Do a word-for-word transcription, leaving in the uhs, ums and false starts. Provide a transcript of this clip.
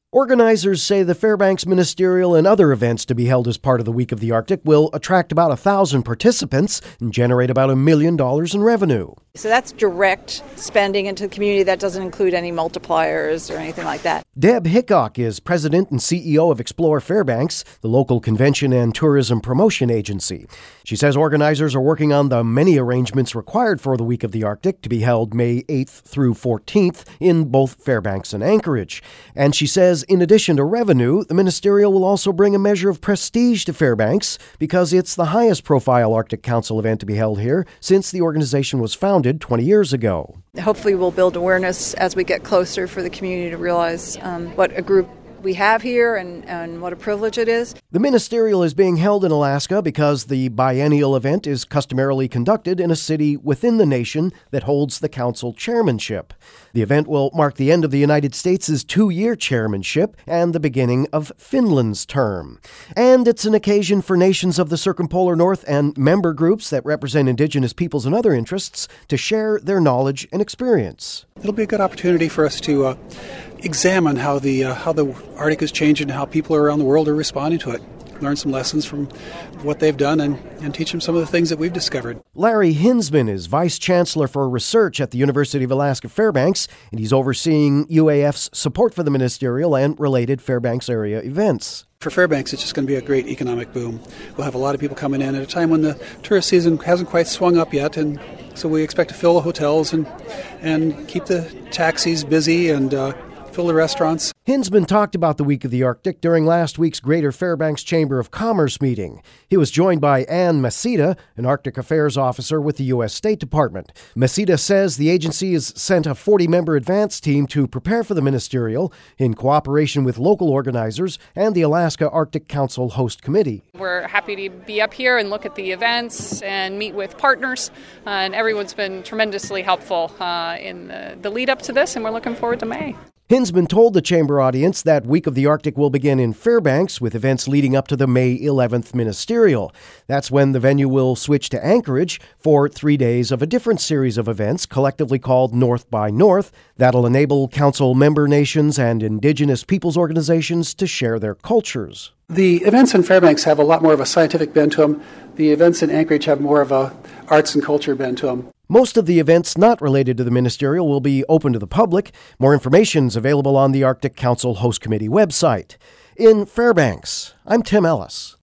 Organizers say the Fairbanks Ministerial and other events to be held as part of the Week of the Arctic will attract about a thousand participants and generate about a million dollars in revenue. So that's direct spending into the community. That doesn't include any multipliers or anything like that. Deb Hickok is president and C E O of Explore Fairbanks, the local convention and tourism promotion agency. She says organizers are working on the many arrangements required for the Week of the Arctic to be held May eighth through fourteenth in both Fairbanks and Anchorage. And she says in addition to revenue, the Ministerial will also bring a measure of prestige to Fairbanks because it's the highest profile Arctic Council event to be held here since the organization was founded twenty years ago. Hopefully we'll build awareness as we get closer for the community to realize um, what a group we have here and, and what a privilege it is. The Ministerial is being held in Alaska because the biennial event is customarily conducted in a city within the nation that holds the council chairmanship. The event will mark the end of the United States' two-year chairmanship and the beginning of Finland's term. And it's an occasion for nations of the circumpolar north and member groups that represent Indigenous peoples and other interests to share their knowledge and experience. It'll be a good opportunity for us to uh, examine how the uh, how the Arctic is changing and how people around the world are responding to it. Learn some lessons from what they've done and, and teach them some of the things that we've discovered. Larry Hinsman is Vice Chancellor for Research at the University of Alaska Fairbanks, and he's overseeing U A F's support for the Ministerial and related Fairbanks area events. For Fairbanks, it's just going to be a great economic boom. We'll have a lot of people coming in at a time when the tourist season hasn't quite swung up yet, and so we expect to fill the hotels and, and keep the taxis busy and uh, fill the restaurants. Hinsman talked about the Week of the Arctic during last week's Greater Fairbanks Chamber of Commerce meeting. He was joined by Ann Masita, an Arctic Affairs officer with the U S State Department. Masita says the agency has sent a forty-member advance team to prepare for the Ministerial in cooperation with local organizers and the Alaska Arctic Council Host Committee. We're happy to be up here and look at the events and meet with partners, uh, and everyone's been tremendously helpful uh, in the, the lead up to this, and we're looking forward to May. Hinsman told the Chamber audience that Week of the Arctic will begin in Fairbanks with events leading up to the May eleventh Ministerial. That's when the venue will switch to Anchorage for three days of a different series of events collectively called North by North that'll enable Council member nations and Indigenous peoples organizations to share their cultures. The events in Fairbanks have a lot more of a scientific bent to them. The events in Anchorage have more of a arts and culture bent to them. Most of the events not related to the Ministerial will be open to the public. More information is available on the Arctic Council Host Committee website. In Fairbanks, I'm Tim Ellis.